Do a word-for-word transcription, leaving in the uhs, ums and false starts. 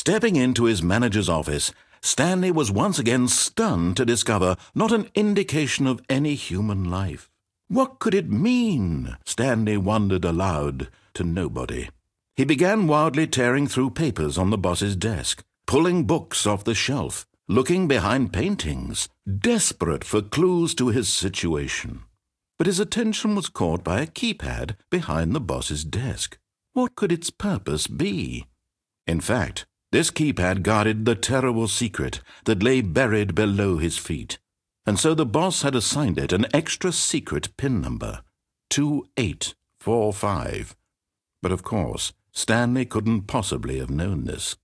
Stepping into his manager's office, Stanley was once again stunned to discover not an indication of any human life. What could it mean? Stanley wondered aloud to nobody. He began wildly tearing through papers on the boss's desk, pulling books off the shelf, looking behind paintings, desperate for clues to his situation. But his attention was caught by a keypad behind the boss's desk. What could its purpose be? In fact, this keypad guarded the terrible secret that lay buried below his feet, and so the boss had assigned it an extra secret PIN number, two eight four five. But of course, Stanley couldn't possibly have known this.